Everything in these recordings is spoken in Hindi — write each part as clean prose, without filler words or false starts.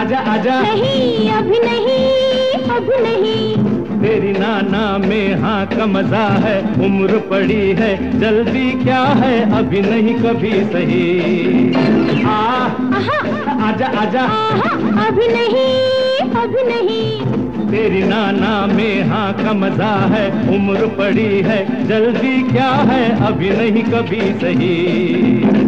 आजा आजा। नहीं अभी नहीं, अभी नहीं। तेरी नाना में हाँ का मजा है, उम्र पड़ी है जल्दी क्या है, अभी नहीं कभी सही। आजा आजा। अभी नहीं, अभी नहीं। तेरी नाना में हाँ का मजा है, उम्र पड़ी है जल्दी क्या है, अभी नहीं कभी सही।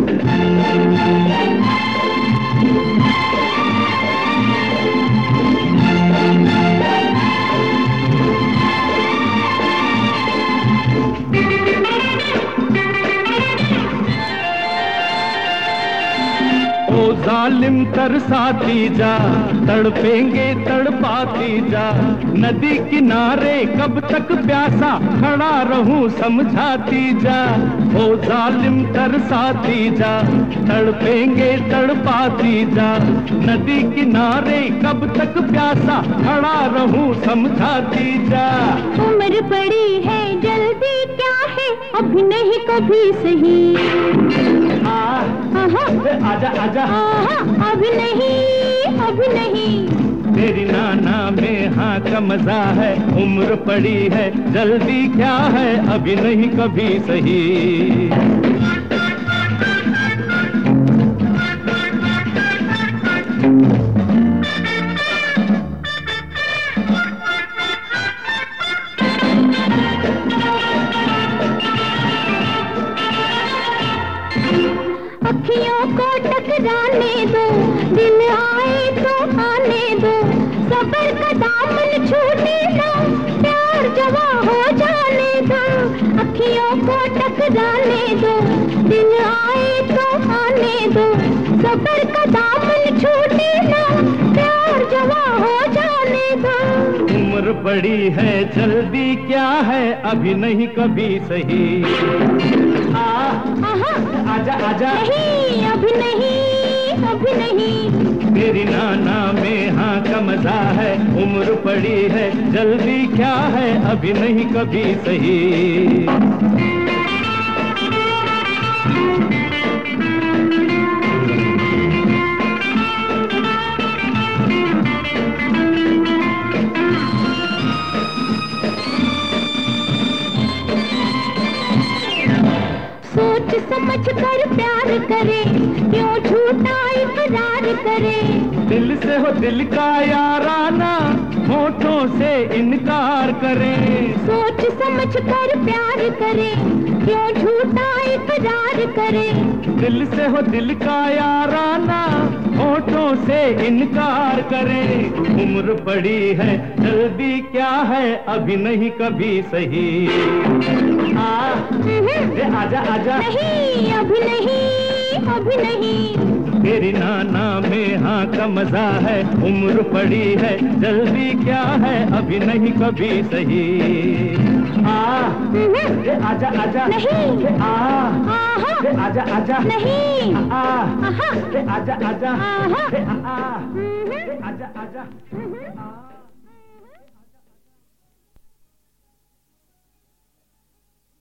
ओ जालिम तरसाती जा, तड़पेंगे तड़पाती जा, नदी किनारे कब तक प्यासा खड़ा रहूं समझाती जा। ओ जालिम तरसाती जा, तड़पेंगे तड़पाती जा, नदी किनारे कब तक प्यासा खड़ा रहूं समझाती जा। उम्र पड़ी है जल्दी क्या है, अभी नहीं कभी सही। आजा आजा। अभी नहीं, अभी नहीं। तेरी नाना में हाँ का मजा है, उम्र पड़ी है जल्दी क्या है, अभी नहीं कभी सही। अखियों को टकराने दो, दिन आए तो आने दो, सबर का दामन छूटे ना, प्यार जवा हो जाने दो। अखियों को टकराने दो, दिन आए तो आने दो, सबर का दामन छूटे ना, प्यार जवा हो जाने दो। उम्र बड़ी है जल्दी क्या है, अभी नहीं कभी सही। आजा आजा। नहीं अभी नहीं, अभी नहीं। तेरी नाना में हाँ का मजा है, उम्र पड़ी है जल्दी क्या है, अभी नहीं कभी सही। सोच समझ कर प्यार करे, क्यों झूठा इकरार करे। दिल से हो दिल का याराना, होठों से इनकार करे। सोच समझ कर प्यार करे, क्यों झूठा इकरार करे। दिल से हो दिल का याराना, होठों से इनकार करे। उम्र पड़ी है जल्दी क्या है, अभी नहीं कभी सही। आजा आजा। नहीं अभी नहीं, अभी नहीं। तेरी नाना में हाँ का मजा है, उम्र पड़ी है जल्दी क्या है, अभी नहीं कभी सही। आजा आजा। नहीं। आजा आजा। नहीं। आजा आजा। आहा। आजा आजा।